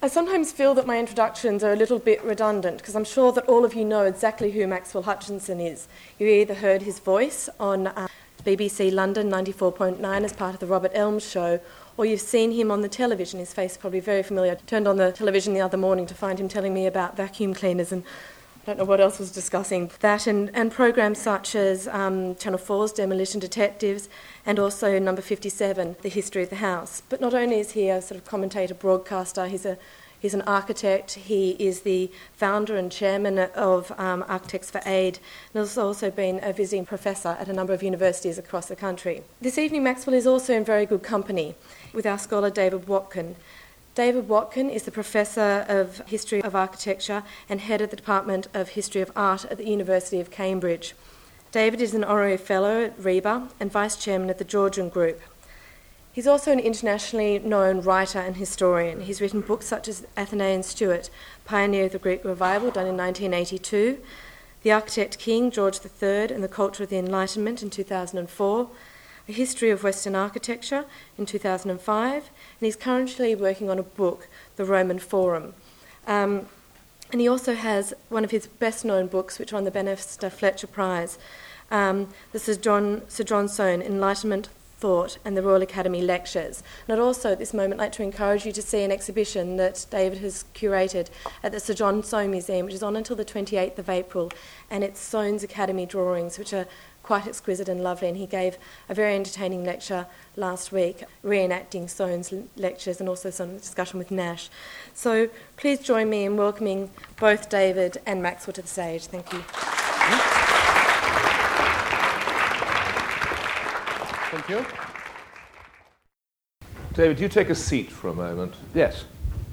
I sometimes feel that my introductions are a little bit redundant because I'm sure that all of you know exactly who Maxwell Hutchinson is. You either heard his voice on BBC London 94.9 as part of the Robert Elms show, or you've seen him on the television. His face is probably very familiar. I turned on the television the other morning to find him telling me about vacuum cleaners and I don't know what else was discussing. That and programmes such as Channel 4's Demolition Detectives and also Number 57, The History of the House. But not only is he a sort of commentator, broadcaster, he's an architect, he is the founder and chairman of Architects for Aid, and has also been a visiting professor at a number of universities across the country. This evening, Maxwell is also in very good company with our scholar David Watkin. David Watkin is the Professor of History of Architecture and Head of the Department of History of Art at the University of Cambridge. David is an Honorary Fellow at RIBA and Vice Chairman of the Georgian Group. He's also an internationally known writer and historian. He's written books such as Athenaeus Stuart, Pioneer of the Greek Revival, done in 1982, The Architect King, George III, and the Culture of the Enlightenment in 2004, A History of Western Architecture in 2005, and he's currently working on a book, The Roman Forum. And he also has one of his best-known books, which won the Bannister Fletcher Prize, the Sir John Soane, Enlightenment, Thought, and the Royal Academy Lectures. And I'd also at this moment like to encourage you to see an exhibition that David has curated at the Sir John Soane Museum, which is on until the 28th of April, and it's Soane's Academy drawings, which are quite exquisite and lovely, and he gave a very entertaining lecture last week, reenacting Soane's lectures and also some discussion with Nash. So please join me in welcoming both David and Maxwell to the stage. Thank you. Thank you. David, you take a seat for a moment. Yes.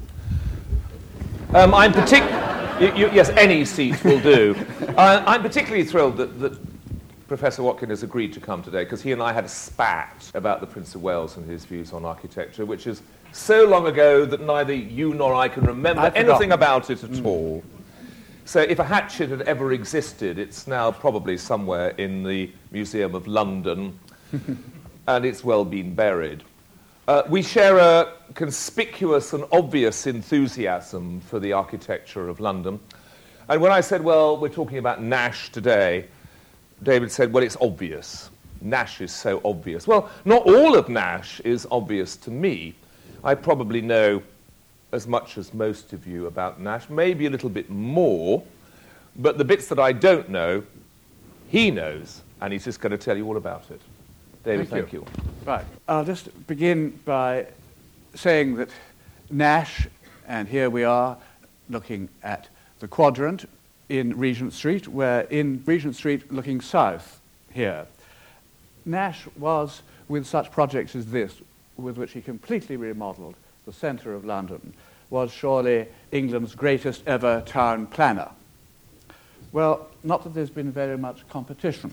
Yes, any seat will do. I'm particularly thrilled that Professor Watkin has agreed to come today because he and I had a spat about the Prince of Wales and his views on architecture, which is so long ago that neither you nor I can remember anything about it at all. So if a hatchet had ever existed, it's now probably somewhere in the Museum of London, and it's well been buried. We share a conspicuous and obvious enthusiasm for the architecture of London. And when I said, well, we're talking about Nash today, David said, well, it's obvious. Nash is so obvious. Well, not all of Nash is obvious to me. I probably know as much as most of you about Nash, maybe a little bit more, but the bits that I don't know, he knows, and he's just going to tell you all about it. David, thank you. Right. I'll just begin by saying that Nash, and here we are looking at the quadrant in Regent Street, we're in Regent Street looking south here. Nash was, with such projects as this, with which he completely remodelled the centre of London, was surely England's greatest ever town planner. Well, not that there's been very much competition.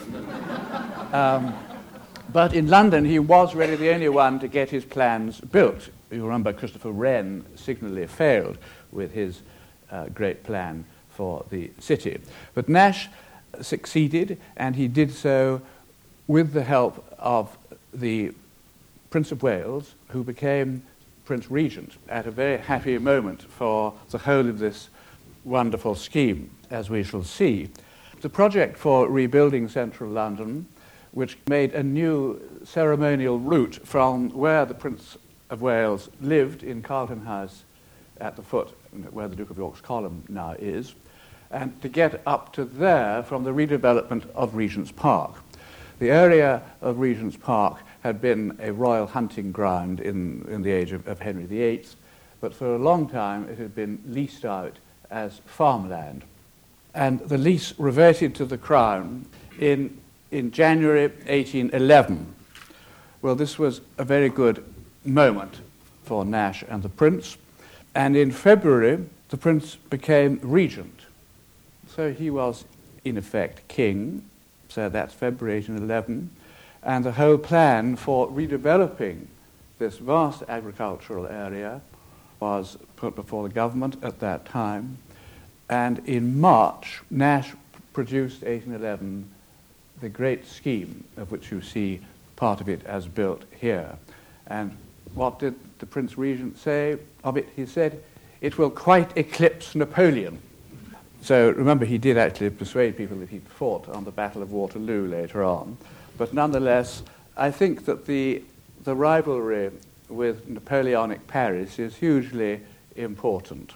But in London, he was really the only one to get his plans built. You remember Christopher Wren signally failed with his great plan for the city. But Nash succeeded, and he did so with the help of the Prince of Wales, who became Prince Regent at a very happy moment for the whole of this wonderful scheme, as we shall see. The project for rebuilding central London, which made a new ceremonial route from where the Prince of Wales lived in Carlton House at the foot, where the Duke of York's Column now is, and to get up to there from the redevelopment of Regent's Park. The area of Regent's Park had been a royal hunting ground in the age of Henry VIII, but for a long time it had been leased out as farmland. And the lease reverted to the Crown in January 1811. Well, this was a very good moment for Nash and the Prince, and in February the Prince became Regent. So he was, in effect, king, so that's February 1811, and the whole plan for redeveloping this vast agricultural area was put before the government at that time, and in March, Nash produced 1811 the great scheme of which you see part of it as built here. And what did the Prince Regent say of it? He said, "It will quite eclipse Napoleon." So remember, he did actually persuade people that he'd fought on the Battle of Waterloo later on. But nonetheless, I think that the rivalry with Napoleonic Paris is hugely important.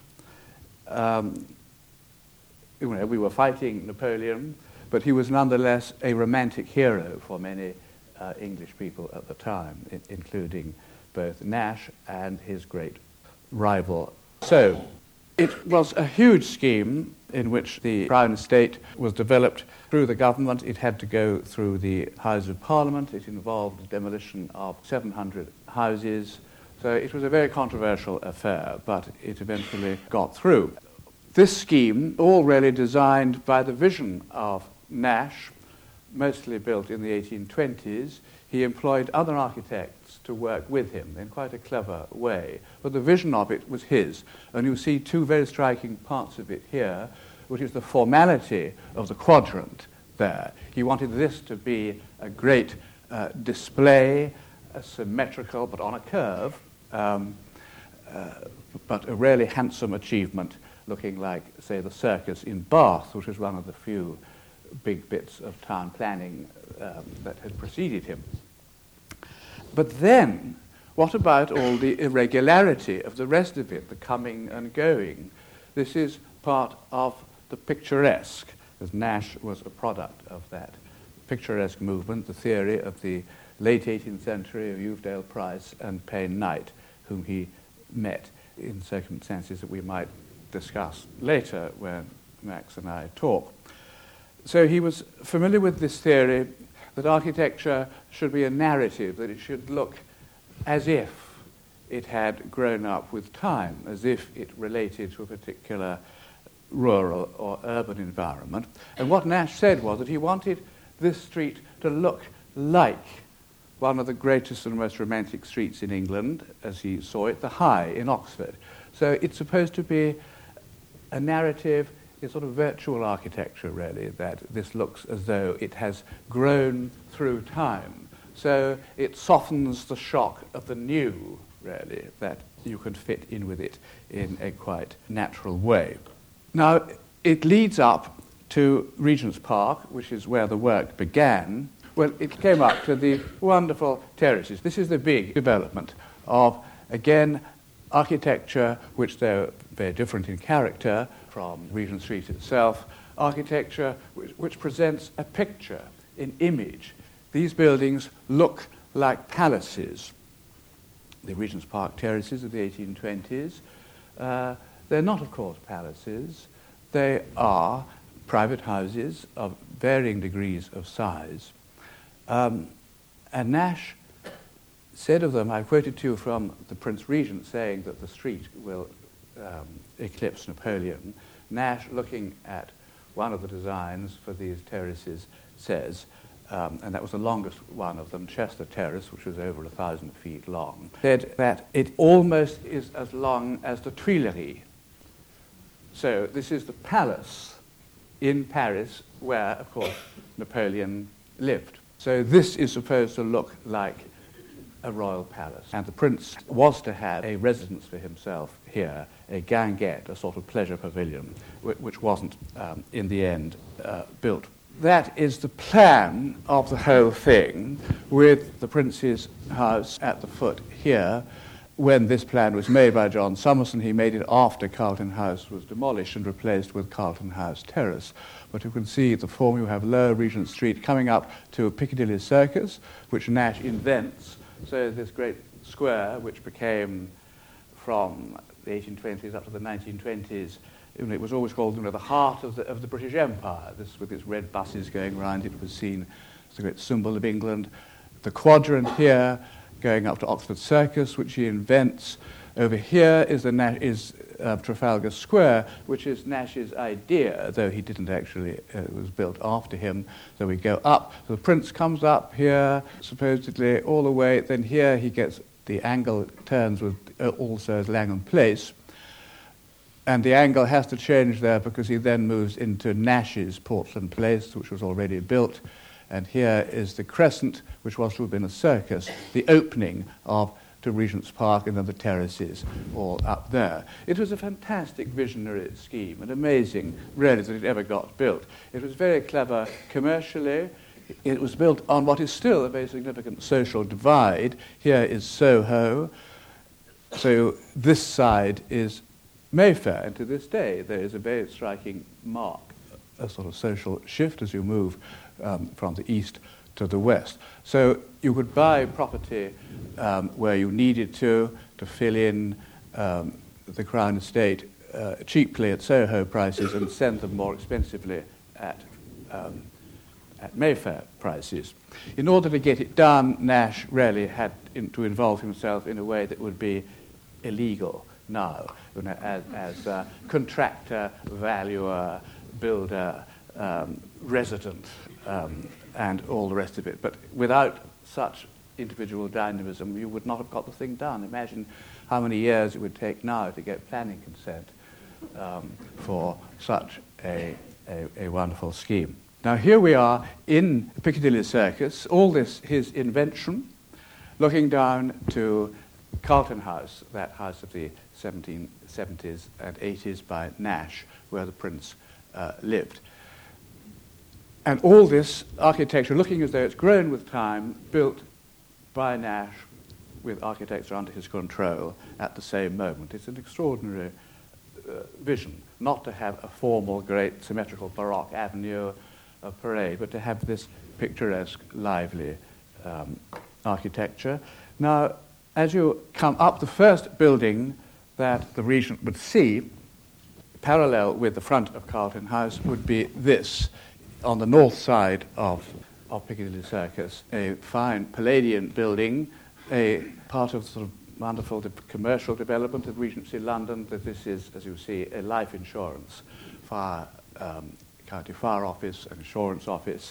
We were fighting Napoleon, but he was nonetheless a romantic hero for many English people at the time, including both Nash and his great rival. So it was a huge scheme in which the Crown Estate was developed through the government. It had to go through the House of Parliament. It involved the demolition of 700 houses. So it was a very controversial affair, but it eventually got through. This scheme, all really designed by the vision of Nash, mostly built in the 1820s. He employed other architects to work with him in quite a clever way, but the vision of it was his. And you see two very striking parts of it here, which is the formality of the quadrant there. He wanted this to be a great display, symmetrical but on a curve, but a really handsome achievement, looking like, say, the circus in Bath, which was one of the few big bits of town planning that had preceded him. But then, what about all the irregularity of the rest of it, the coming and going? This is part of the picturesque, as Nash was a product of that picturesque movement, the theory of the late 18th century of Uvedale Price and Payne Knight, whom he met in circumstances that we might discuss later when Max and I talk. So he was familiar with this theory that architecture should be a narrative, that it should look as if it had grown up with time, as if it related to a particular rural or urban environment. And what Nash said was that he wanted this street to look like one of the greatest and most romantic streets in England, as he saw it, the High in Oxford. So it's supposed to be a narrative, it's sort of virtual architecture, really, that this looks as though it has grown through time. So it softens the shock of the new, really, that you can fit in with it in a quite natural way. Now, it leads up to Regent's Park, which is where the work began. Well, it came up to the wonderful terraces. This is the big development of, again, architecture, which they're very different in character from Regent Street itself, architecture which presents a picture, an image. These buildings look like palaces. The Regent's Park terraces of the 1820s, they're not, of course, palaces. They are private houses of varying degrees of size. And Nash said of them, I quoted to you from the Prince Regent saying that the street will eclipse Napoleon. Nash, looking at one of the designs for these terraces, says, and that was the longest one of them, Chester Terrace, which was over 1,000 feet long, said that it almost is as long as the Tuileries. So this is the palace in Paris where, of course, Napoleon lived. So this is supposed to look like a royal palace. And the prince was to have a residence for himself here, a guinguette, a sort of pleasure pavilion, which wasn't, in the end, built. That is the plan of the whole thing, with the prince's house at the foot here. When this plan was made by John Summerson, he made it after Carlton House was demolished and replaced with Carlton House Terrace. But you can see the form. You have Lower Regent Street coming up to Piccadilly Circus, which Nash invents. So this great square, which became from the 1820s up to the 1920s, it was always called the heart of the British Empire. This, with its red buses going around, it was seen as a great symbol of England. The quadrant here, going up to Oxford Circus, which he invents. Over here is Trafalgar Square, which is Nash's idea, though he didn't actually, it was built after him. So we go up, so the prince comes up here, supposedly all the way, then here he gets, the angle turns with also as Langham Place, and the angle has to change there because he then moves into Nash's Portland Place, which was already built, and here is the crescent, which was to have been a circus, the opening of to Regent's Park and then the terraces all up there. It was a fantastic visionary scheme and amazing, really, that it ever got built. It was very clever commercially. It was built on what is still a very significant social divide. Here is Soho. So this side is Mayfair, and to this day there is a very striking mark, a sort of social shift as you move from the east to the west. So you could buy property where you needed to fill in the Crown Estate cheaply at Soho prices and send them more expensively at Mayfair prices. In order to get it done, Nash really had to involve himself in a way that would be illegal now, as contractor, valuer, builder, resident, and all the rest of it. But without such individual dynamism, you would not have got the thing done. Imagine how many years it would take now to get planning consent for such a wonderful scheme. Now here we are in Piccadilly Circus, all this his invention, looking down to Carlton House, that house of the 1770s and 80s by Nash, where the Prince lived. And all this architecture, looking as though it's grown with time, built by Nash with architects under his control at the same moment. It's an extraordinary vision, not to have a formal, great, symmetrical Baroque avenue, a parade, but to have this picturesque, lively architecture. Now, as you come up, the first building that the Regent would see, parallel with the front of Carlton House, would be this, on the north side of Piccadilly Circus, a fine Palladian building, a part of sort of wonderful commercial development of Regency London, that this is, as you see, a life insurance, county fire office, an insurance office.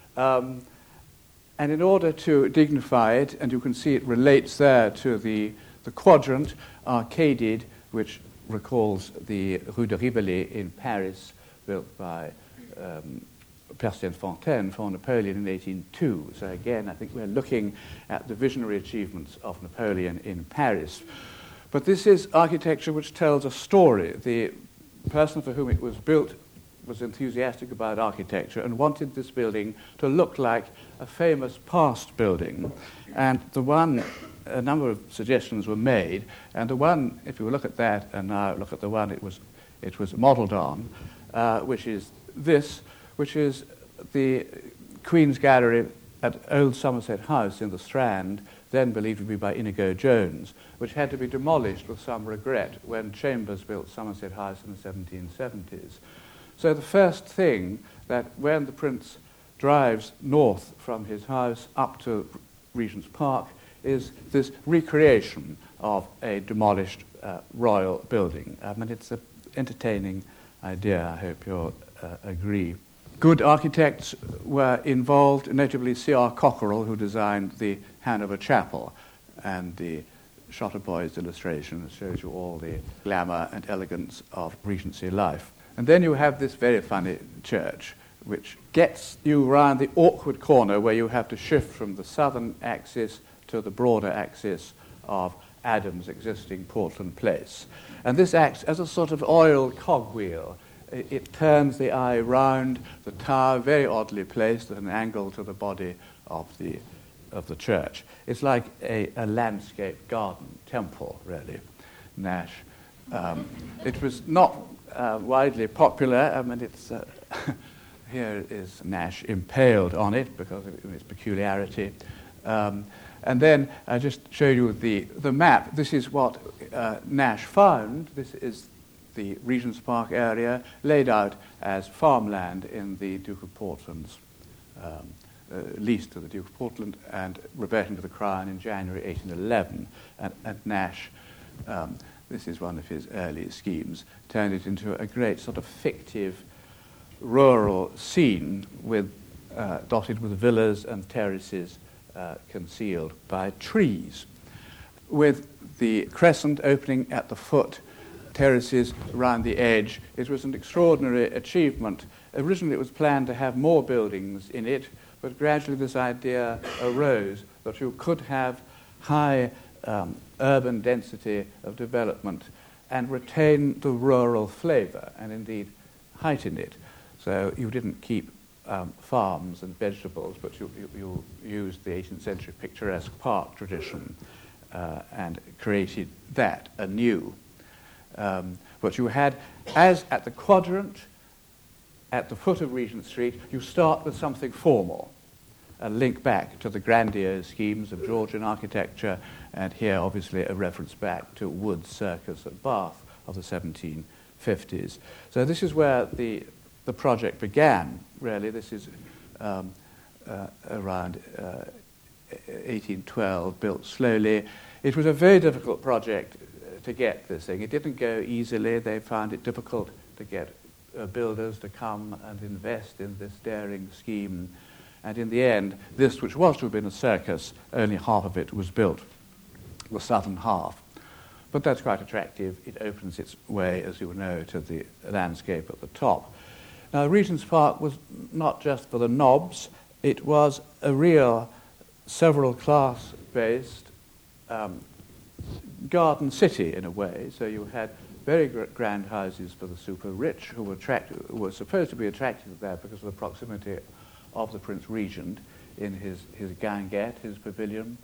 And in order to dignify it, and you can see it relates there to the quadrant arcaded, which recalls the Rue de Rivoli in Paris, built by Percinet Fontaine for Napoleon in 1802. So again, I think we're looking at the visionary achievements of Napoleon in Paris. But this is architecture which tells a story. The person for whom it was built was enthusiastic about architecture and wanted this building to look like a famous past building. And a number of suggestions were made, and the one, if you look at that and now look at the one it was modelled on, which is this, which is the Queen's Gallery at Old Somerset House in the Strand, then believed to be by Inigo Jones, which had to be demolished with some regret when Chambers built Somerset House in the 1770s. So the first thing that when the Prince drives north from his house up to Regent's Park is this recreation of a demolished royal building. And it's an entertaining idea, I hope you'll agree. Good architects were involved, notably C.R. Cockerell, who designed the Hanover Chapel, and the Shotterboys illustration shows you all the glamour and elegance of Regency life. And then you have this very funny church, which gets you round the awkward corner where you have to shift from the southern axis to the broader axis of Adams' existing Portland Place. And this acts as a sort of oil cogwheel. It turns the eye round the tower, very oddly placed at an angle to the body of the church. It's like a landscape garden temple, really, Nash. It was not widely popular. I mean, it's here is Nash impaled on it because of its peculiarity. And then I just show you the map. This is what Nash found. This is the Regent's Park area laid out as farmland in the Duke of Portland's lease to the Duke of Portland and reverting to the Crown in January 1811. And Nash, this is one of his early schemes, turned it into a great sort of fictive rural scene with dotted with villas and terraces concealed by trees, with the crescent opening at the foot, terraces around the edge. It was an extraordinary achievement. Originally it was planned to have more buildings in it, but gradually this idea arose that you could have high urban density of development and retain the rural flavour and indeed heighten it. So you didn't keep farms and vegetables, but you used the 18th century picturesque park tradition and created that anew. But you had, as at the Quadrant, at the foot of Regent Street, you start with something formal, a link back to the grandiose schemes of Georgian architecture, and here obviously a reference back to Wood's Circus at Bath of the 1750s. So this is where the project began, really. This is around 1812, built slowly. It was a very difficult project to get this thing. It didn't go easily. They found it difficult to get builders to come and invest in this daring scheme. And in the end, this, which was to have been a circus, only half of it was built, the southern half. But that's quite attractive. It opens its way, as you know, to the landscape at the top. Now, Regent's Park was not just for the knobs. It was a real several class-based garden city, in a way. So you had very grand houses for the super-rich who were supposed to be attracted there because of the proximity of the Prince Regent in his guinguette, his pavilion.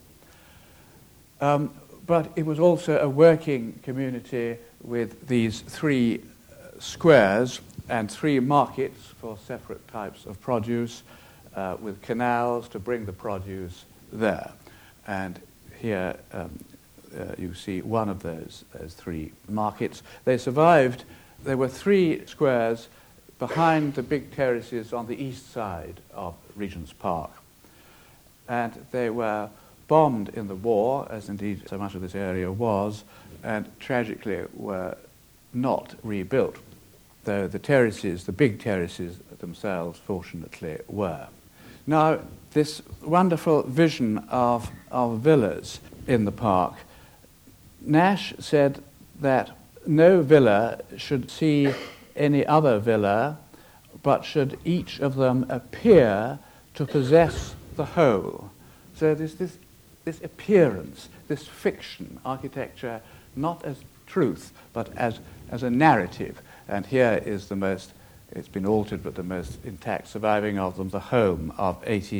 But it was also a working community with these three squares and three markets for separate types of produce, with canals to bring the produce there. And here you see one of those three markets. They survived. There were three squares behind the big terraces on the east side of Regent's Park. And they were bombed in the war, as indeed so much of this area was, and tragically were not rebuilt, though the terraces, the big terraces themselves, fortunately were. Now, this wonderful vision of villas in the park, Nash said that no villa should see any other villa, but should each of them appear to possess the whole. So there's this appearance, this fiction, architecture, not as truth, but as a narrative. And here is the most, it's been altered, but the most intact surviving of them, the Home of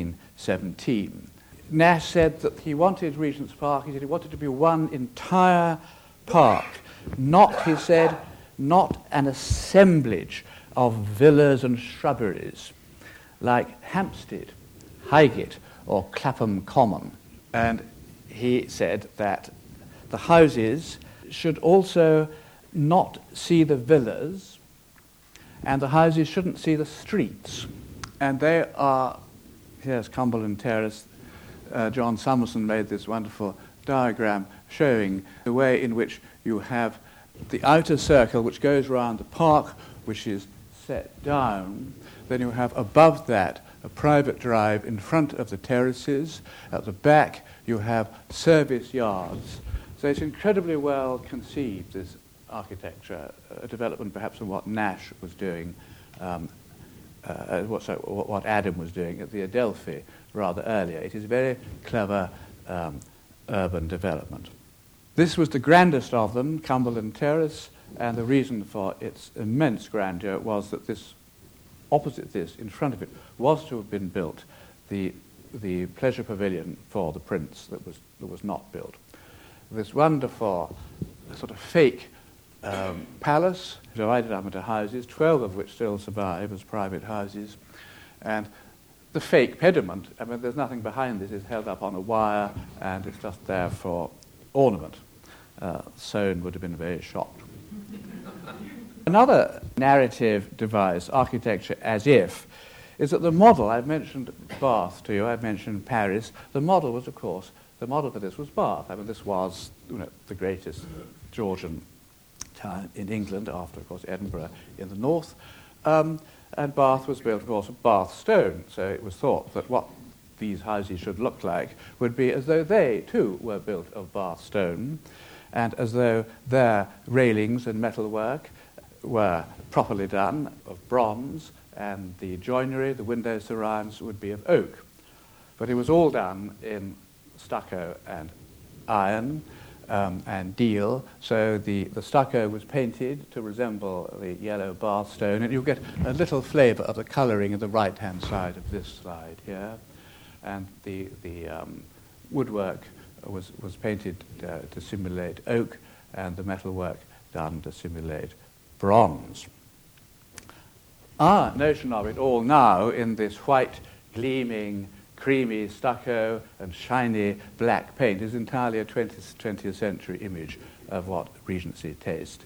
1817. Nash said that he wanted Regent's Park, he said he wanted to be one entire park, not, he said, not an assemblage of villas and shrubberies like Hampstead, Highgate, or Clapham Common. And he said that the houses should also not see the villas, and the houses shouldn't see the streets. And they are, here's Cumberland Terrace. John Summerson made this wonderful diagram showing the way in which you have the outer circle which goes around the park, which is set down. Then you have above that a private drive in front of the terraces. At the back you have service yards. So it's incredibly well conceived, this architecture, a development perhaps of what Nash was doing, what Adam was doing at the Adelphi rather earlier. It is very clever urban development. This was the grandest of them, Cumberland Terrace, and the reason for its immense grandeur was that this, opposite this, in front of it, was to have been built the pleasure pavilion for the Prince that was not built. This wonderful sort of fake palace, divided up into houses, 12 of which still survive as private houses, and the fake pediment, I mean, there's nothing behind this, it's held up on a wire, and it's just there for ornament. Soane would have been very shocked. Another narrative device, architecture as if, is that the model, I've mentioned Bath to you, I've mentioned Paris, the model was, of course, the model for this was Bath. I mean, this was, the greatest Georgian town in England, after, of course, Edinburgh in the north. And Bath was built, of course, of Bath stone, so it was thought that what these houses should look like would be as though they, too, were built of Bath stone, and as though their railings and metalwork were properly done of bronze, and the joinery, the window surrounds, would be of oak. But it was all done in stucco and iron and deal. So the stucco was painted to resemble the yellow bath stone, and you'll get a little flavour of the colouring in the right-hand side of this slide here. And the woodwork was painted to simulate oak, and the metalwork done to simulate bronze. Our notion of it all now in this white, gleaming, creamy stucco and shiny black paint is entirely a 20th century image of what Regency taste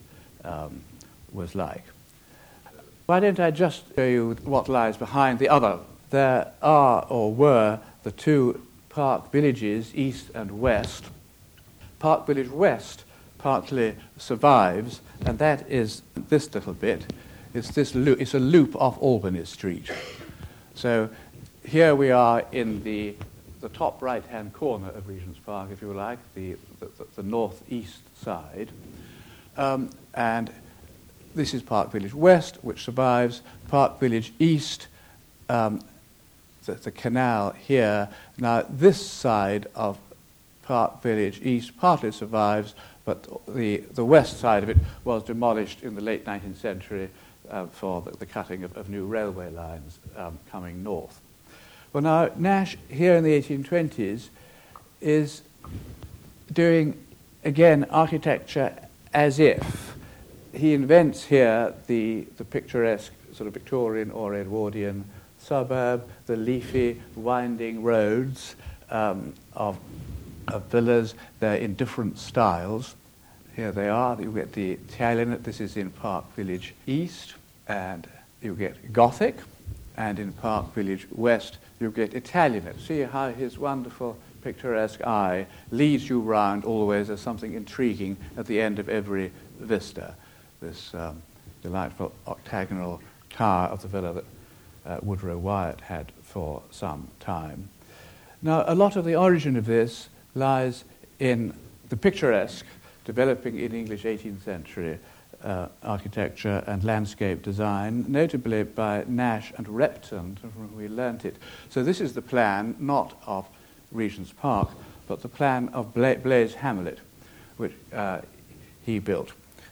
was like. Why don't I just show you what lies behind the other? There are, or were, the two park villages, east and west. Park Village West partly survives, and that is this little bit. It's a loop off Albany Street. So here we are in the top right-hand corner of Regent's Park, if you like, the northeast side. And this is Park Village West, which survives. Park Village East, the canal here. Now, this side of Park Village East partly survives, but the west side of it was demolished in the late 19th century for the cutting of new railway lines coming north. Well, now, Nash, here in the 1820s, is doing, again, architecture as if. He invents here the picturesque sort of Victorian or Edwardian suburb, the leafy, winding roads of villas. They're in different styles. Here they are. You get the Italianate. This is in Park Village East. And you get Gothic. And in Park Village West, you get Italianate. See how his wonderful picturesque eye leads you round always as something intriguing at the end of every vista. This delightful octagonal tower of the villa that Woodrow Wyatt had for some time. Now, a lot of the origin of this lies in the picturesque developing in English 18th century architecture and landscape design, notably by Nash and Repton, from whom we learnt it. So this is the plan, not of Regent's Park, but the plan of Blaise Hamlet, which he built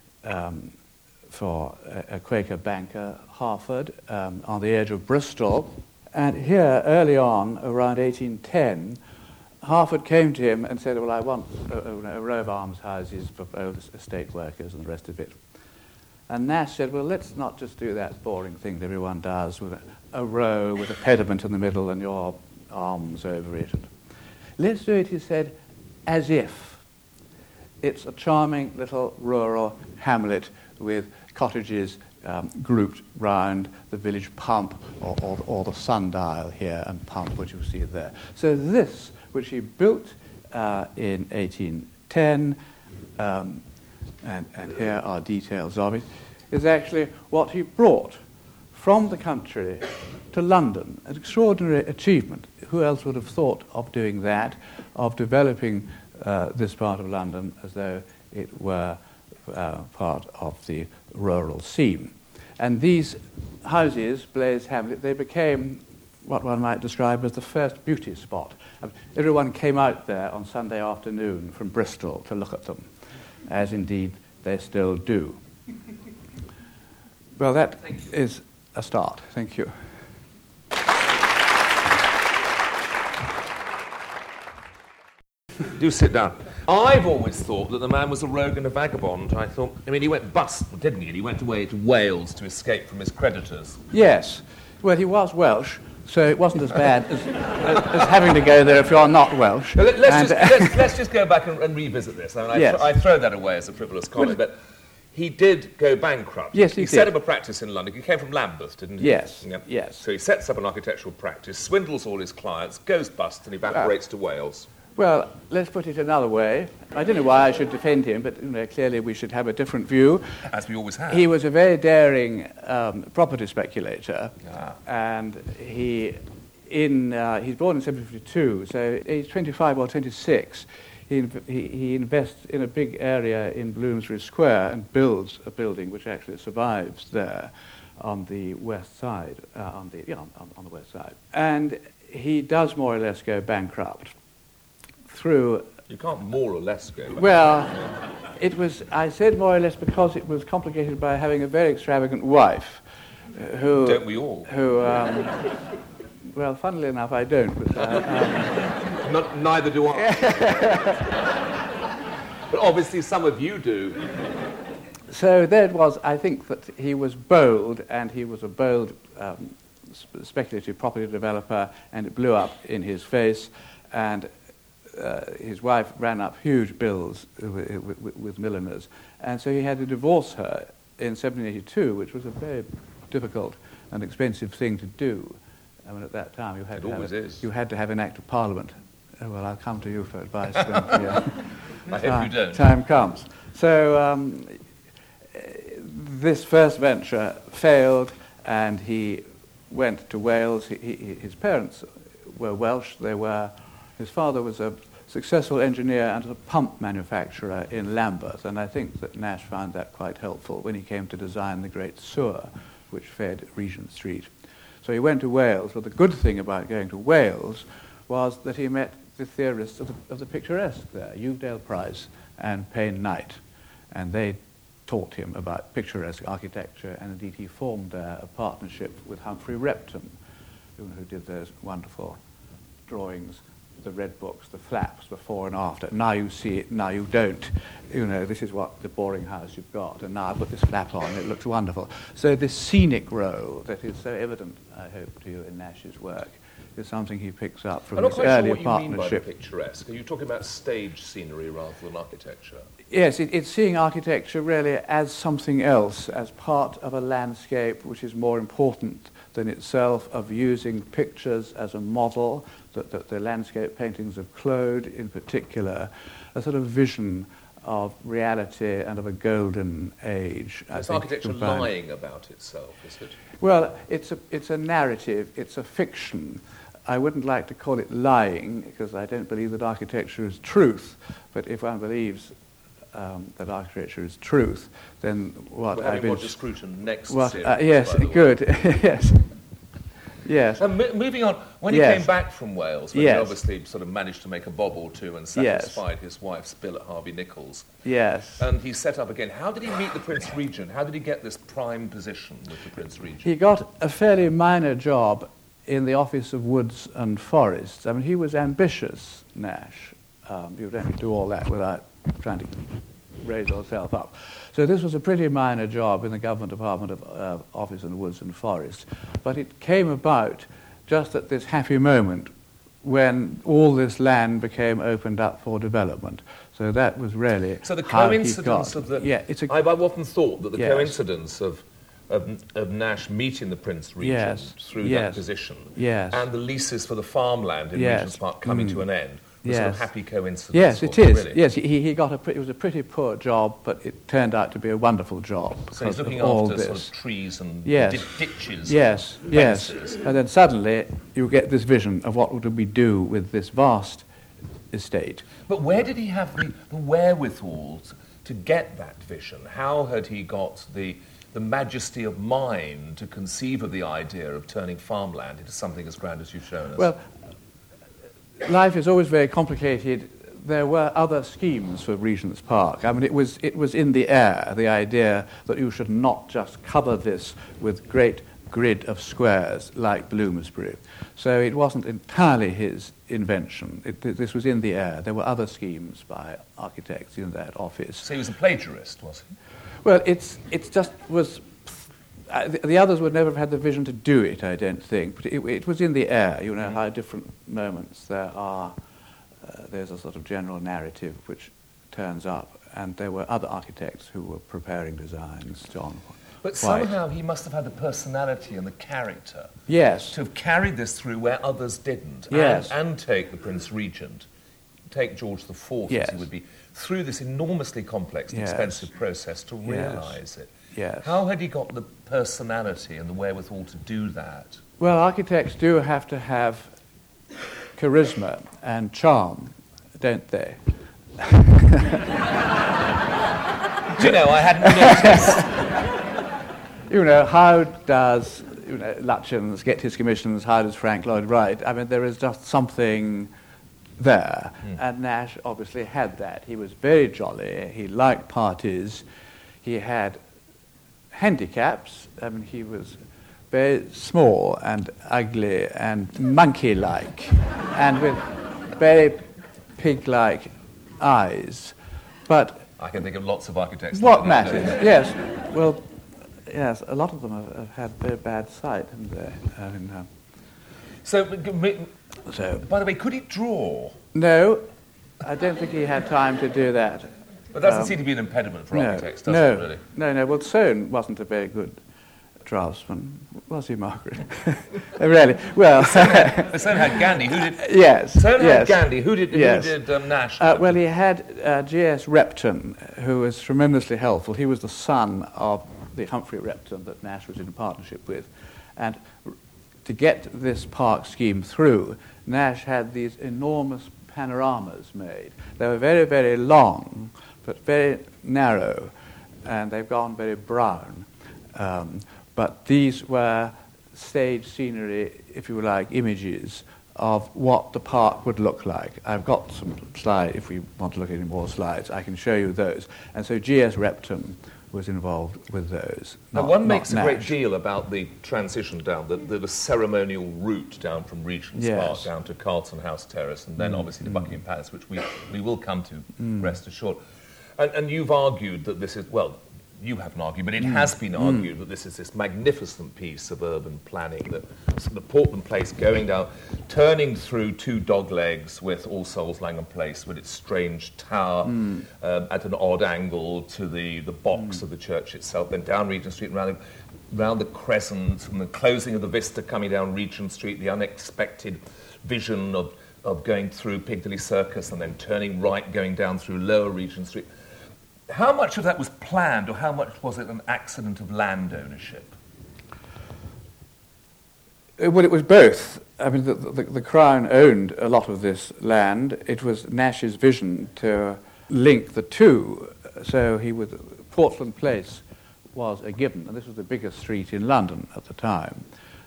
for a Quaker banker, Harford, on the edge of Bristol. And here, early on, around 1810, Harford came to him and said, well, I want a row of almshouses for old estate workers and the rest of it. And Nash said, well, let's not just do that boring thing that everyone does with a row with a pediment in the middle and your arms over it. Let's do it, he said, as if. It's a charming little rural hamlet with cottages grouped round the village pump or the sundial here and pump, which you see there. So this, which he built in 1810, and here are details of it, is actually what he brought from the country to London. An extraordinary achievement. Who else would have thought of doing that, of developing this part of London as though it were part of the rural scene? And these houses, Blaise Hamlet, they became what one might describe as the first beauty spot. Everyone came out there on Sunday afternoon from Bristol to look at them, as indeed they still do. Well, that is a start. Thank you. Do sit down. I've always thought that the man was a rogue and a vagabond. He went bust, didn't he? And he went away to Wales to escape from his creditors. Yes. Well, he was Welsh, so it wasn't as bad as having to go there if you're not Welsh. Let's just go back and revisit this. Yes. I throw that away as a frivolous comment, but he did go bankrupt. Yes, he did. Set up a practice in London. He came from Lambeth, didn't he? Yes, Yep. yes. So he sets up an architectural practice, swindles all his clients, goes bust, and evaporates to Wales. Well, let's put it another way. I don't know why I should defend him, but clearly we should have a different view. As we always have. He was a very daring property speculator, and he's born in 1752, so age 25 or 26, he invests in a big area in Bloomsbury Square and builds a building which actually survives there on the west side, on the west side. And he does more or less go bankrupt through You can't more or less go back. Well, I said more or less because it was complicated by having a very extravagant wife. Who, don't we all? Who, well, funnily enough, I don't. But, neither do I. But obviously some of you do. So there it was. I think that he was bold, and he was a bold speculative property developer, and it blew up in his face, and his wife ran up huge bills with milliners, and so he had to divorce her in 1782, which was a very difficult and expensive thing to do. I mean, at that time, you had to have an act of Parliament. Oh, well, I'll come to you for advice when I hope you don't. Time comes. So this first venture failed, and he went to Wales. His parents were Welsh. His father was a successful engineer and a pump manufacturer in Lambeth, and I think that Nash found that quite helpful when he came to design the great sewer which fed Regent Street. So he went to Wales. Well, the good thing about going to Wales was that he met the theorists of the picturesque there, Uvedale Price and Payne Knight, and they taught him about picturesque architecture, and indeed he formed a partnership with Humphrey Repton, who did those wonderful drawings, the red books, the flaps before and after. Now you see it, now you don't. This is what the boring house you've got, and now I put this flap on, it looks wonderful. So this scenic role that is so evident, I hope, to you in Nash's work is something he picks up from his earlier partnership. I'm not quite sure what you mean by the picturesque. Are you talking about stage scenery rather than architecture? Yes, it's seeing architecture really as something else, as part of a landscape which is more important than itself, of using pictures as a model, the landscape paintings of Claude in particular, a sort of vision of reality and of a golden age. Is architecture lying about itself, is it? Well, it's a narrative, it's a fiction. I wouldn't like to call it lying, because I don't believe that architecture is truth, but if one believes that architecture is truth, then what We're having Roger Scruton next series. Yes, good. Yes. Yes. Moving on, when he came back from Wales, when he obviously sort of managed to make a bob or two and satisfied his wife's bill at Harvey Nichols. Yes. And he set up again. How did he meet the Prince Regent? How did he get this prime position with the Prince Regent? He got a fairly minor job in the Office of Woods and Forests. I mean, he was ambitious, Nash. You don't do all that without trying to raise yourself up. So this was a pretty minor job in the Government Department of Office and Woods and Forests. But it came about just at this happy moment when all this land became opened up for development. So that was really so the coincidence of the... Yeah, I've often thought that the coincidence of Nash meeting the Prince Regent through that position and the leases for the farmland in Regent's Park coming to an end was sort of happy coincidence. Yes, it is. Really. Yes, he got it was a pretty poor job, but it turned out to be a wonderful job. So he's looking after sort of trees and ditches. Yes, yes. And then suddenly you get this vision of what would we do with this vast estate. But where did he have the wherewithal to get that vision? How had he got the majesty of mind to conceive of the idea of turning farmland into something as grand as you've shown us? Well, life is always very complicated. There were other schemes for Regent's Park. I mean, it was in the air, the idea that you should not just cover this with great grid of squares like Bloomsbury. So it wasn't entirely his invention. This was in the air. There were other schemes by architects in that office. So he was a plagiarist, was he? Well, it just was... the others would never have had the vision to do it, I don't think. But it was in the air. You know how different moments there are. There's a sort of general narrative which turns up. And there were other architects who were preparing designs, John But White. somehow he must have had the personality and the character to have carried this through where others didn't. Yes. And take the Prince Regent, take George IV, as he would be, through this enormously complex and expensive process to realise it. Yes. How had he got the personality and the wherewithal to do that? Well, architects do have to have charisma and charm, don't they? Do you know, I hadn't noticed. You know, how does Lutyens get his commissions? How does Frank Lloyd Wright? I mean, there is just something there, and Nash obviously had that. He was very jolly, he liked parties, he had handicaps. I mean, he was very small and ugly and monkey-like, and with very pig-like eyes. But I can think of lots of architects. what matters? Yes, well, yes, a lot of them have had very bad sight, haven't they? I mean, So, by the way, could he draw? no, I don't think he had time to do that. But that doesn't seem to be an impediment for architects, does it, really? No. Well, Soane wasn't a very good draftsman, was he, Margaret? Really? Well, Soane had Gandhi. Who did? Yes. Soane yes. had Gandhi. Who did Nash? Well, he had G.S. Repton, who was tremendously helpful. He was the son of the Humphrey Repton that Nash was in partnership with. And to get this park scheme through, Nash had these enormous panoramas made. They were very, very long, but very narrow, and they've gone very brown. But these were stage scenery, if you like, images of what the park would look like. I've got some slides, if we want to look at any more slides, I can show you those. And so G.S. Repton was involved with those. Now, one makes a great deal about the transition down, the ceremonial route down from Regent's Park down to Carlton House Terrace, and then obviously to Buckingham Palace, which we will come to, rest assured. And you've argued that this is, well, you haven't argued, but it has been argued that this is this magnificent piece of urban planning, that the Portland Place going down, turning through two doglegs with All Souls Langham Place with its strange tower at an odd angle to the box of the church itself, then down Regent Street and round the Crescent, and the closing of the vista coming down Regent Street, the unexpected vision of going through Piccadilly Circus and then turning right going down through Lower Regent Street. How much of that was planned, or how much was it an accident of land ownership? Well, it was both. I mean, the Crown owned a lot of this land. It was Nash's vision to link the two. So Portland Place was a given, and this was the biggest street in London at the time.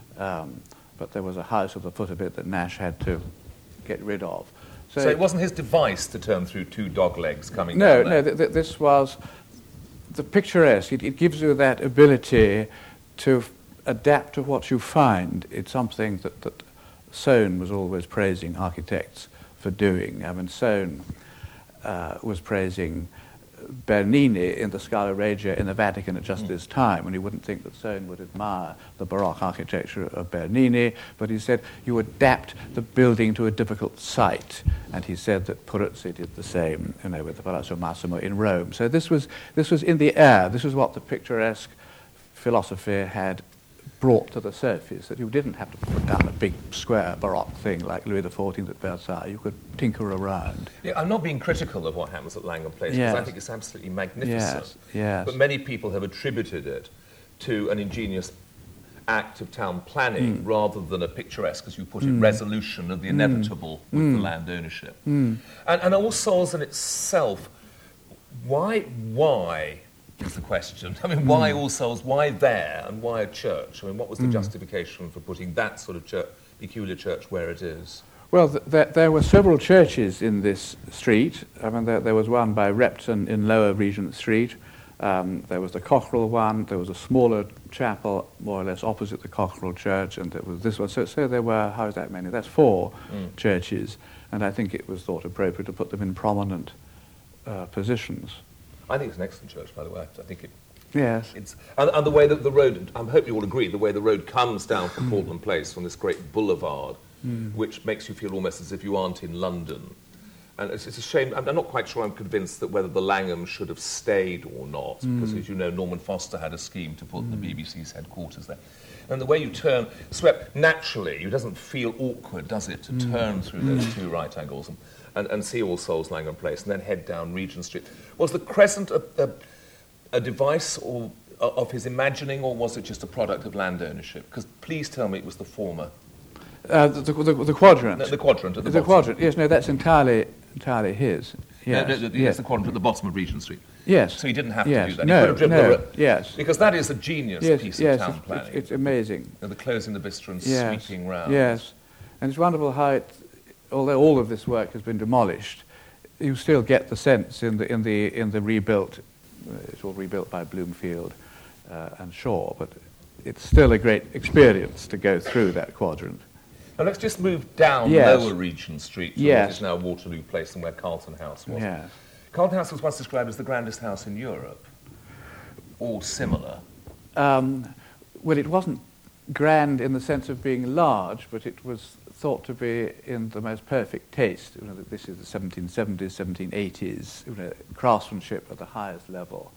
But there was a house at the foot of it that Nash had to get rid of. So it wasn't his device to turn through two doglegs coming down there? No, this was the picturesque. It gives you that ability to adapt to what you find. It's something that Soane was always praising architects for doing. I mean, Soane was praising Bernini in the Scala Regia in the Vatican at just this time, and you wouldn't think that Soane would admire the Baroque architecture of Bernini, but he said you adapt the building to a difficult site, and he said that Peruzzi did the same, with the Palazzo Massimo in Rome. So this was in the air. This is what the picturesque philosophy had brought to the surface, that you didn't have to put down a big square Baroque thing like Louis XIV at Versailles. You could tinker around. Yeah, I'm not being critical of what happens at Langham Place, because I think it's absolutely magnificent. Yes. But many people have attributed it to an ingenious act of town planning rather than a picturesque, as you put it, resolution of the inevitable with the land ownership. And All Souls in itself, why is the question. I mean, why All Souls? Why there? And why a church? I mean, what was the justification for putting that sort of peculiar church where it is? Well, there were several churches in this street. I mean, there was one by Repton in Lower Regent Street. There was the Cockerell one. There was a smaller chapel, more or less opposite the Cockerell Church, and there was this one. So there were, how is that many? That's 4 churches, and I think it was thought appropriate to put them in prominent positions. I think it's an excellent church, by the way. I think it. Yes. And the way that the road, I hope you all agree, the way the road comes down from Portland Place from this great boulevard, which makes you feel almost as if you aren't in London. And it's a shame. I'm not quite sure I'm convinced that whether the Langham should have stayed or not, because, as you know, Norman Foster had a scheme to put the BBC's headquarters there. And the way you turn, swept naturally, it doesn't feel awkward, does it, to turn through those two right angles and see All Souls Langham Place and then head down Regent Street. Was the Crescent a device of his imagining, or was it just a product of land ownership? Because please tell me it was the former. The quadrant. No, the quadrant at the bottom. The quadrant, yes, no, that's entirely his. Yes, yes, the quadrant at the bottom of Regent Street. Yes. So he didn't have to do that. No, he could have driven yes. Because that is a genius piece of town planning. It's amazing. And the closing the vista and sweeping round. Yes, and it's wonderful how although all of this work has been demolished, you still get the sense in the rebuilt. It's all rebuilt by Bloomfield and Shaw, but it's still a great experience to go through that quadrant. Now let's just move down Yes. Lower Regent Street to Yes. what is now Waterloo Place and where Carlton House was. Yes. Carlton House was once described as the grandest house in Europe, or similar. Well, it wasn't grand in the sense of being large, but it was thought to be in the most perfect taste. You know, that this is the 1770s, 1780s, you know, craftsmanship at the highest level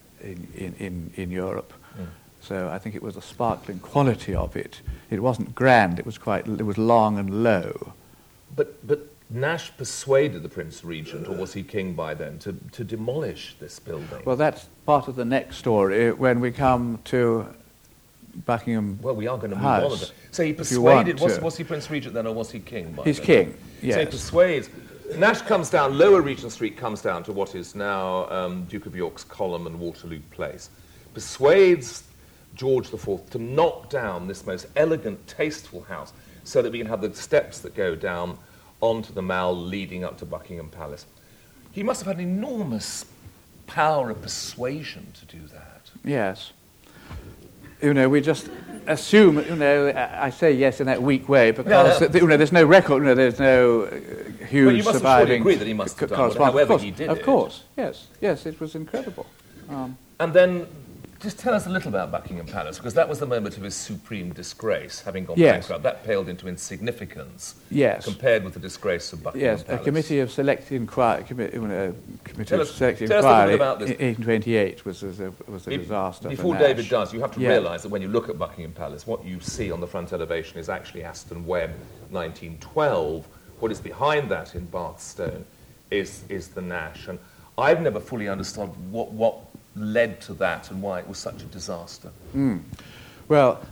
in Europe. Mm. So I think it was the sparkling quality of it. It wasn't grand. It was long and low. But Nash persuaded the Prince Regent, or was he king by then, to demolish this building? Well, that's part of the next story when we come to Buckingham. Well, we are going to move House, on to that. So he if you want persuaded, to. was he Prince Regent then, or was he king by He's then? king, So he yes. persuades. Nash comes down, Lower Regent Street comes down to what is now Duke of York's Column and Waterloo Place. Persuades George IV to knock down this most elegant, tasteful house so that we can have the steps that go down onto the Mall leading up to Buckingham Palace. He must have had an enormous power of persuasion to do that. Yes. You know, we just assume, you know, I say yes in that weak way because, you know, there's no record, you know, there's no huge But you must surviving surely agree that he must have done correspondence. however Of course, he did of it. course, yes, it was incredible. And then, just tell us a little about Buckingham Palace, because that was the moment of his supreme disgrace, having gone Yes. bankrupt. That paled into insignificance Yes. compared with the disgrace of Buckingham Yes, Palace. a committee of select inquiry, Tell us a little about this. in 1828 was a disaster. Before for Nash. David does, you have to Yeah. realise that when you look at Buckingham Palace, what you see on the front elevation is actually Aston Webb 1912. What is behind that in Bath Stone is the Nash. And I've never fully understood what led to that and why it was such a disaster. Well,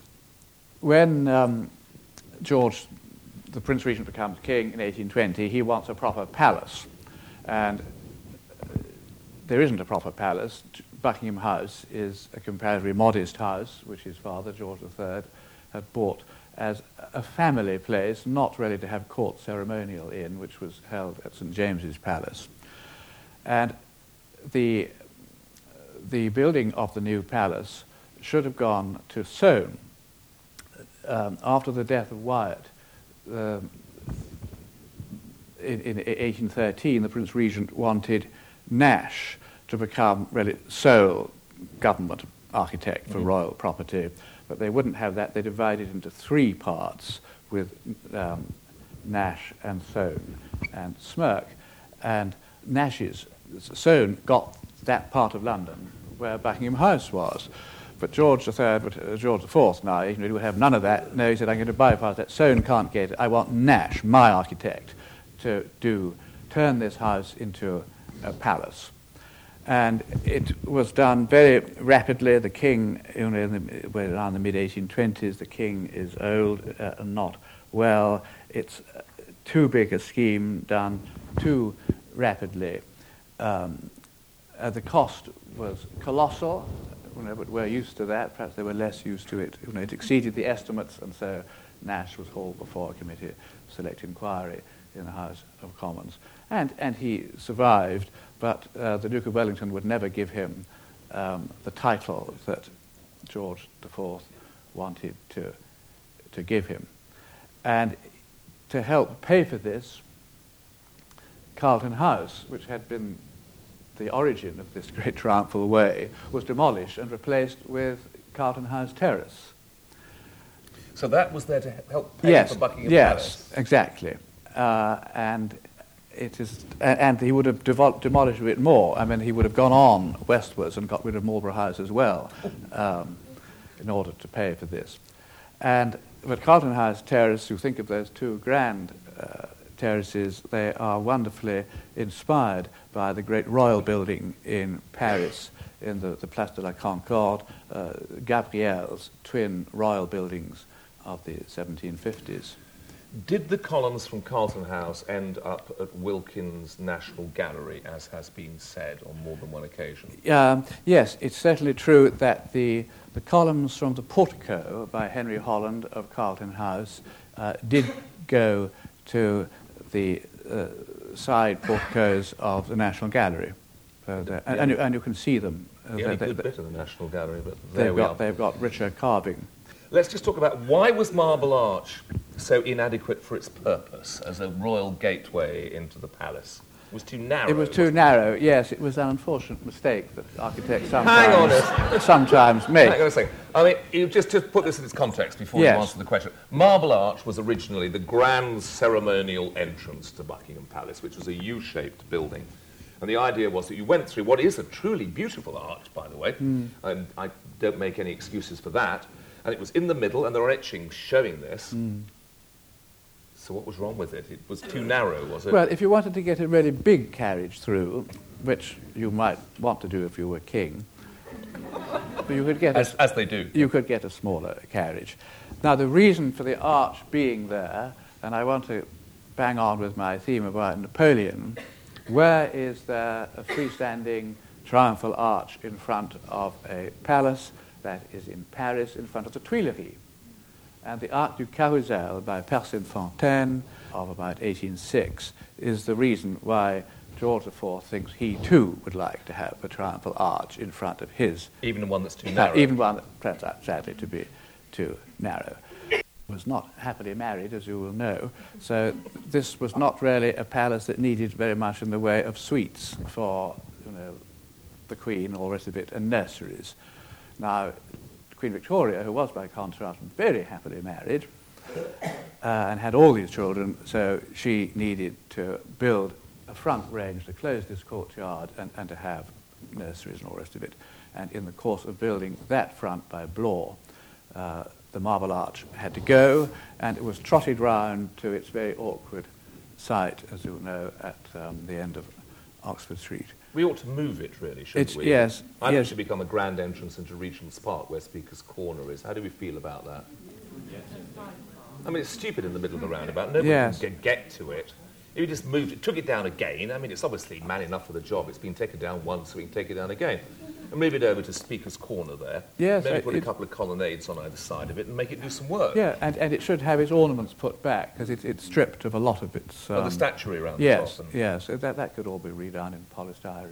when George, the Prince Regent, becomes king in 1820, he wants a proper palace. And there isn't a proper palace. Buckingham House is a comparatively modest house, which his father, George III, had bought as a family place, not really to have court ceremonial in, which was held at St. James's Palace. And the building of the new palace should have gone to Soane. After the death of Wyatt, in 1813, the Prince Regent wanted Nash to become really sole government architect for royal property, but they wouldn't have that. They divided into three parts with Nash and Soane and Smirke. And Soane got that part of London where Buckingham House was. But George IV now, he would have none of that. No, he said, I'm going to bypass that. Soane can't get it. I want Nash, my architect, to turn this house into a palace. And it was done very rapidly. The king, around the mid-1820s, the king is old and not well. It's too big a scheme, done too rapidly. The cost was colossal, but we're used to that. Perhaps they were less used to it. It exceeded the estimates, and so Nash was hauled before a committee of select inquiry in the House of Commons. And he survived, but the Duke of Wellington would never give him the title that George IV wanted to give him. And to help pay for this, Carlton House, which had been the origin of this great triumphal way, was demolished and replaced with Carlton House Terrace. So that was there to help pay for Buckingham Palace? Yes, exactly. And he would have demolished a bit more. I mean, he would have gone on westwards and got rid of Marlborough House as well in order to pay for this. But Carlton House Terrace, you think of those two grand terraces, they are wonderfully inspired by the great royal building in Paris, in the Place de la Concorde, Gabriel's twin royal buildings of the 1750s. Did the columns from Carlton House end up at Wilkins National Gallery, as has been said on more than one occasion? Yes, it's certainly true that the columns from the portico by Henry Holland of Carlton House did go to the side porticos of the National Gallery. And you can see them. The only good bit of the National Gallery, but there we are. They've got richer carving. Let's just talk about why was Marble Arch so inadequate for its purpose as a royal gateway into the palace? It was too narrow. It was too narrow, yes. It was an unfortunate mistake that architects sometimes make. Hang on a second. I mean, you just put this in its context before you answer the question. Marble Arch was originally the grand ceremonial entrance to Buckingham Palace, which was a U-shaped building. And the idea was that you went through what is a truly beautiful arch, by the way, and I don't make any excuses for that, and it was in the middle, and there are etchings showing this. So what was wrong with it? It was too narrow, was it? Well, if you wanted to get a really big carriage through, which you might want to do if you were king, you could get as they do. You could get a smaller carriage. Now, the reason for the arch being there, and I want to bang on with my theme about Napoleon, where is there a freestanding triumphal arch in front of a palace that is in Paris, in front of the Tuileries? And the Arc du Carrousel by Percin Fontaine of about 1806 is the reason why George IV thinks he too would like to have a triumphal arch in front of his. Even one that's too narrow. Even one that turns out, sadly, to be too narrow. Was not happily married, as you will know, so this was not really a palace that needed very much in the way of suites for, the Queen, all the rest of it, and nurseries. Now, Queen Victoria, who was by contrast very happily married and had all these children, so she needed to build a front range to close this courtyard and to have nurseries and all the rest of it. And in the course of building that front by Bloor, the Marble Arch had to go, and it was trotted round to its very awkward site, as you know, at the end of Oxford Street. We ought to move it, really, shouldn't we? Yes. I think it should become a grand entrance into Regent's Park, where Speaker's Corner is. How do we feel about that? Yes. I mean, it's stupid in the middle of the roundabout. Nobody can get to it. If you just moved it, took it down again, I mean, it's obviously man enough for the job. It's been taken down once, so we can take it down again. And move it over to Speaker's Corner there. Yes. Maybe put a couple of colonnades on either side of it and make it do some work. Yeah, and it should have its ornaments put back, because it's stripped of a lot of its... the statuary around the top. Yes, that could all be redone in polystyrene.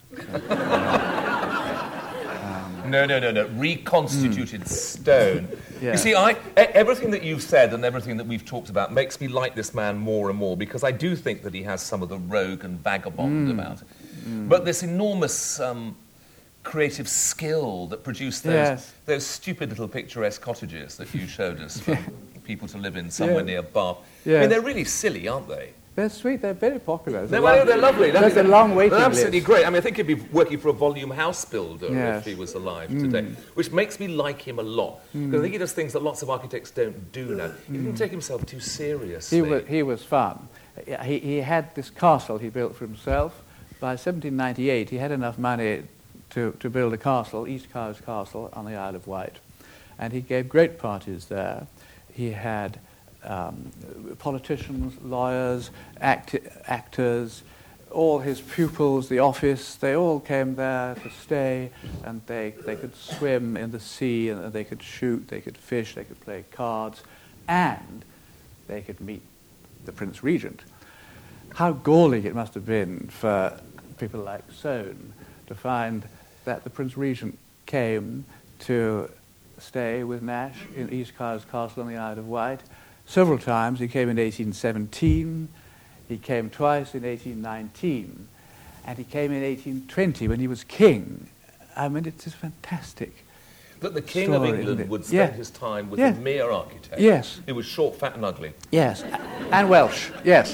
No. Reconstituted stone. Yeah. You see, everything that you've said and everything that we've talked about makes me like this man more and more, because I do think that he has some of the rogue and vagabond about it. But this enormous creative skill that produced those stupid little picturesque cottages that you showed us for people to live in somewhere near Bath. Yes. I mean, they're really silly, aren't they? They're sweet. They're very popular. They're lovely. There's a long waiting list. They're absolutely great. I mean, I think he'd be working for a volume house builder if he was alive today, which makes me like him a lot. Because I think he does things that lots of architects don't do now. He didn't take himself too seriously. He was fun. He had this castle he built for himself. By 1798, he had enough money to build a castle, East Cowes Castle, on the Isle of Wight. And he gave great parties there. He had politicians, lawyers, actors, all his pupils, the office, they all came there to stay, and they could swim in the sea, and they could shoot, they could fish, they could play cards, and they could meet the Prince Regent. How galling it must have been for people like Soane to find that the Prince Regent came to stay with Nash in East Cowes Castle on the Isle of Wight. Several times. He came in 1817, he came twice in 1819, and he came in 1820 when he was king. I mean, it's just fantastic. But the King of England would spend his time with a mere architect. Yes. Who was short, fat and ugly. Yes, and Welsh, yes.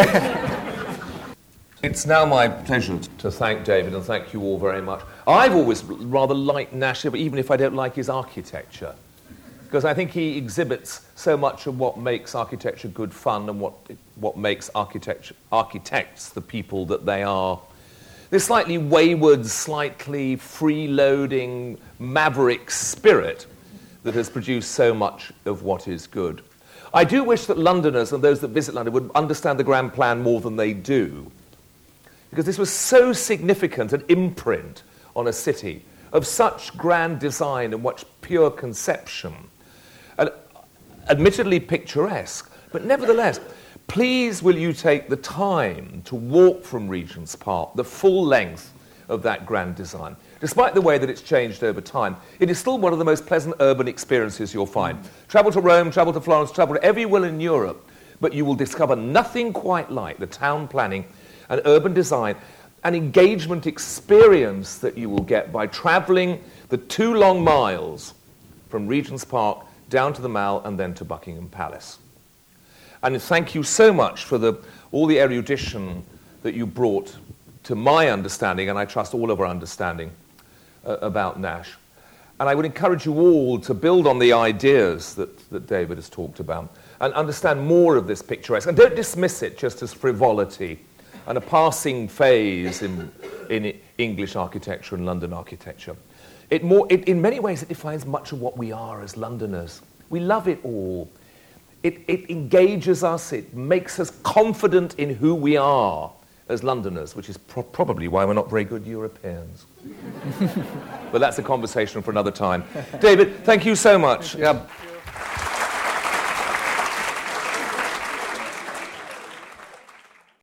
It's now my pleasure to thank David and thank you all very much. I've always rather liked Nash, even if I don't like his architecture, because I think he exhibits so much of what makes architecture good fun and what makes architects the people that they are. This slightly wayward, slightly freeloading, maverick spirit that has produced so much of what is good. I do wish that Londoners and those that visit London would understand the Grand Plan more than they do, because this was so significant an imprint on a city of such grand design and much pure conception, and admittedly picturesque, but nevertheless please will you take the time to walk from Regent's Park, the full length of that grand design. Despite the way that it's changed over time, it is still one of the most pleasant urban experiences you'll find. Travel to Rome, travel to Florence, travel wherever you will in Europe, but you will discover nothing quite like the town planning and urban design and engagement experience that you will get by travelling the 2 long miles from Regent's Park down to the Mall and then to Buckingham Palace. And thank you so much for all the erudition that you brought to my understanding, and I trust all of our understanding, about Nash. And I would encourage you all to build on the ideas that David has talked about and understand more of this picturesque. And don't dismiss it just as frivolity and a passing phase in English architecture and London architecture. In many ways, it defines much of what we are as Londoners. We love it all. It engages us. It makes us confident in who we are as Londoners, which is probably why we're not very good Europeans. But that's a conversation for another time. David, thank you so much.